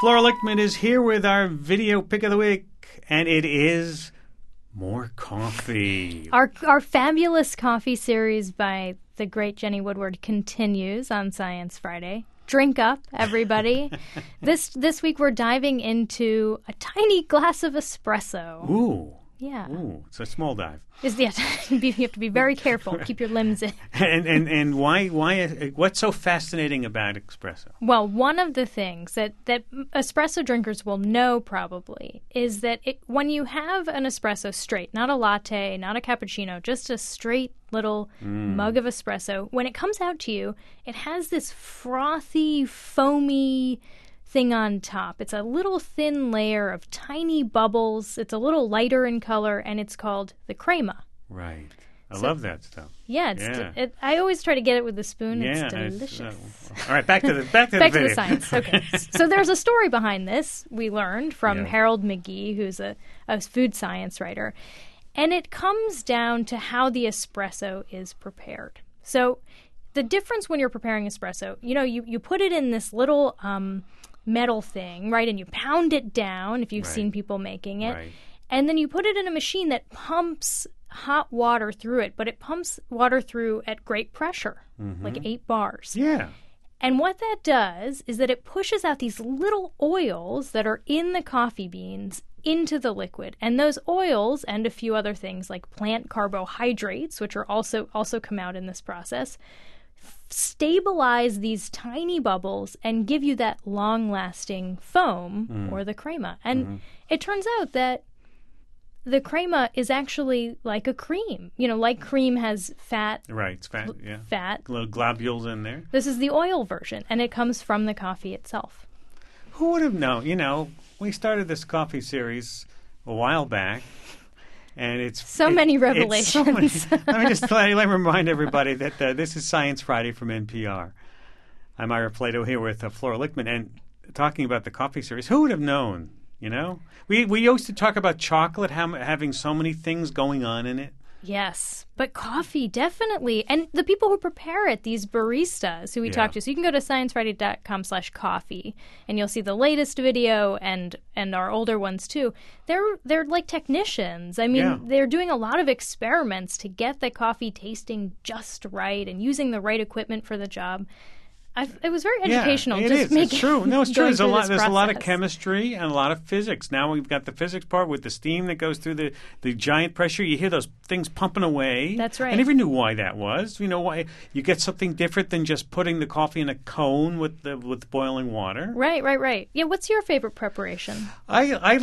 Flora Lichtman is here with our video pick of the week, and it is more coffee. Our fabulous coffee series by the great Jenny Woodward continues on Science Friday. Drink up, everybody. This week we're diving into a tiny glass of espresso. Ooh. Yeah. Ooh, it's a small dive. You have to be very careful. Keep your limbs in. And why? What's so fascinating about espresso? Well, one of the things that espresso drinkers will know probably is that when you have an espresso straight, not a latte, not a cappuccino, just a straight little mug of espresso, when it comes out to you, it has this frothy, foamy thing on top. It's a little thin layer of tiny bubbles. It's a little lighter in color, and it's called the crema. Right. I love that stuff. Yeah, I always try to get it with a spoon. Yeah, it's delicious. All right, back to the back to video. the science. Okay, so there's a story behind this. We learned from Harold McGee, who's a food science writer, and it comes down to how the espresso is prepared. So the difference when you're preparing espresso, you put it in this little metal thing, right? And you pound it down if you've seen people making it. Right. And then you put it in a machine that pumps hot water through it, but it pumps water through at great pressure, like 8 bars. Yeah. And what that does is that it pushes out these little oils that are in the coffee beans into the liquid. And those oils and a few other things like plant carbohydrates, which are also come out in this process, stabilize these tiny bubbles and give you that long-lasting foam or the crema. And it turns out that the crema is actually like a cream. Like cream has fat. Right, it's fat, yeah. Fat. Little globules in there. This is the oil version, and it comes from the coffee itself. Who would have known? We started this coffee series a while back. And it's so many revelations. Let me just remind everybody that this is Science Friday from NPR. I'm Ira Plato here with Flora Lichtman, and talking about the coffee series. Who would have known? We used to talk about chocolate having so many things going on in it. Yes, but coffee, definitely. And the people who prepare it, these baristas who we talk to. So you can go to sciencefriday.com/coffee, and you'll see the latest video and our older ones too. They're like technicians. I mean, they're doing a lot of experiments to get the coffee tasting just right and using the right equipment for the job. It was very educational. Yeah, it's true. No, it's true. There's a lot of chemistry and a lot of physics. Now we've got the physics part with the steam that goes through the giant pressure. You hear those things pumping away. That's right. I never knew why that was. Why you get something different than just putting the coffee in a cone with boiling water. Right. Yeah. What's your favorite preparation? I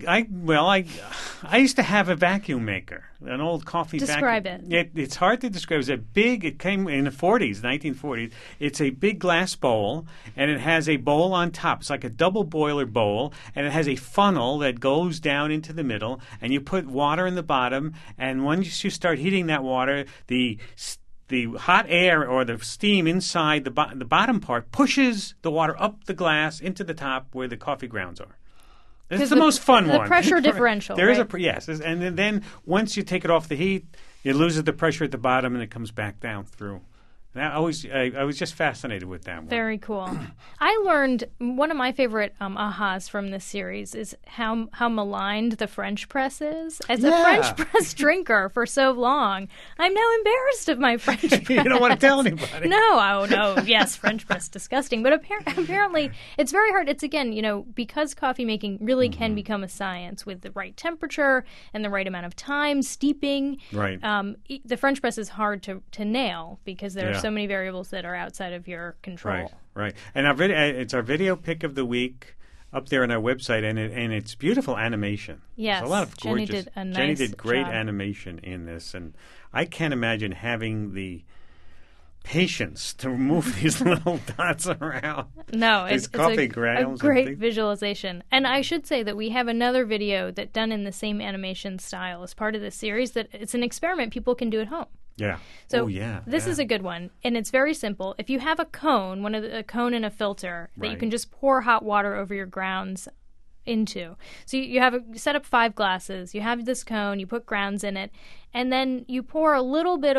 used to have a vacuum maker, an old coffee vacuum. Describe it. It's hard to describe. It came in the 1940s. It's a big glass bowl, and it has a bowl on top. It's like a double boiler bowl, and it has a funnel that goes down into the middle, and you put water in the bottom, and once you start heating that water, the hot air or the steam inside the bottom part pushes the water up the glass into the top where the coffee grounds are. It's the most fun one. The pressure differential. There is yes, and then once you take it off the heat, it loses the pressure at the bottom, and it comes back down through. I was just fascinated with that one. Very cool. I learned one of my favorite ahas from this series is how maligned the French press is. As a French press drinker for so long, I'm now embarrassed of my French press. You don't want to tell anybody. No. Yes, French press, disgusting. But apparently, it's very hard. It's, again, because coffee making really can become a science with the right temperature and the right amount of time, steeping. Right. The French press is hard to nail because there are so many variables that are outside of your control. Right. And it's our video pick of the week up there on our website, and it's beautiful animation. Yes, there's a lot of gorgeous. Jenny did great job. animation in this, and I can't imagine having the patience to move these little dots around. No, it's a grounds great visualization. And I should say that we have another video that done in the same animation style as part of this series. That it's an experiment people can do at home. Yeah. So this is a good one, and it's very simple. If you have a cone, a cone and a filter that you can just pour hot water over your grounds into. So you set up 5 glasses. You have this cone. You put grounds in it, and then you pour a little bit of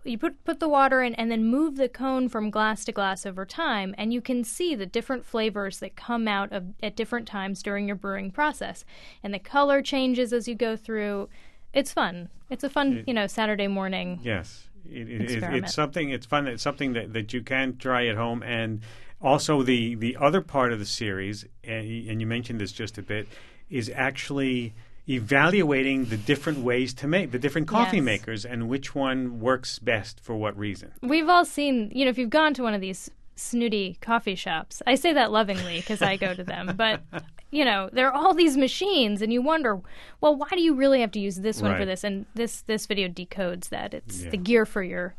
you put the water in and then move the cone from glass to glass over time, and you can see the different flavors that come out at different times during your brewing process. And the color changes as you go through. It's fun. It's a fun, Saturday morning. Yes. It's something. It's fun. It's something that you can try at home. And also the other part of the series, and you mentioned this just a bit, is actually evaluating the different ways to make the different coffee makers and which one works best for what reason. We've all seen, if you've gone to one of these snooty coffee shops, I say that lovingly because I go to them, but there are all these machines and you wonder, well, why do you really have to use this one for this? And this video decodes that. It's the gear for your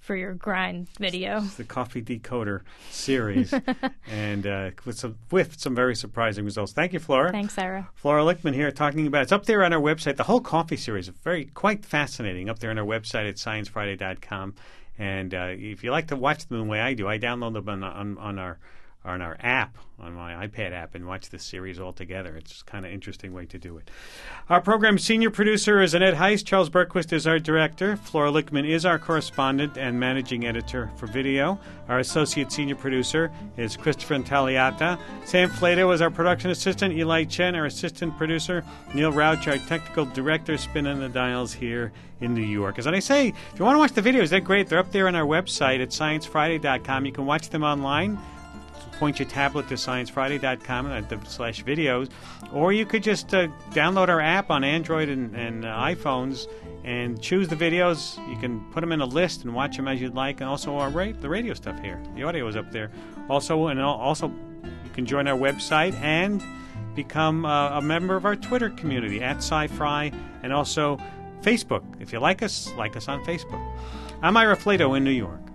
grind video. It's the Coffee Decoder series, and with some very surprising results. Thank you, Flora. Thanks, Ira. Flora Lichtman here talking about it's up there on our website. The whole coffee series is quite fascinating up there on our website at sciencefriday.com. And if you like to watch them the way I do, I download them on our app, on my iPad app, and watch this series all together. It's kind of interesting way to do it. Our program's senior producer is Annette Heiss. Charles Berquist is our director. Flora Lichtman is our correspondent and managing editor for video. Our associate senior producer is Christopher Intagliata. Sam Flato is our production assistant. Eli Chen, our assistant producer. Neil Rauch, our technical director, spinning the dials here in New York. As I say, if you want to watch the videos, they're great. They're up there on our website at sciencefriday.com. You can watch them online. Point your tablet to sciencefriday.com and /videos, or you could just download our app on Android and iPhones and choose the videos. You can put them in a list and watch them as you'd like, and also the radio stuff here. The audio is up there. Also, you can join our website and become a member of our Twitter community at SciFri, and also Facebook. If you like us on Facebook. I'm Ira Flato in New York.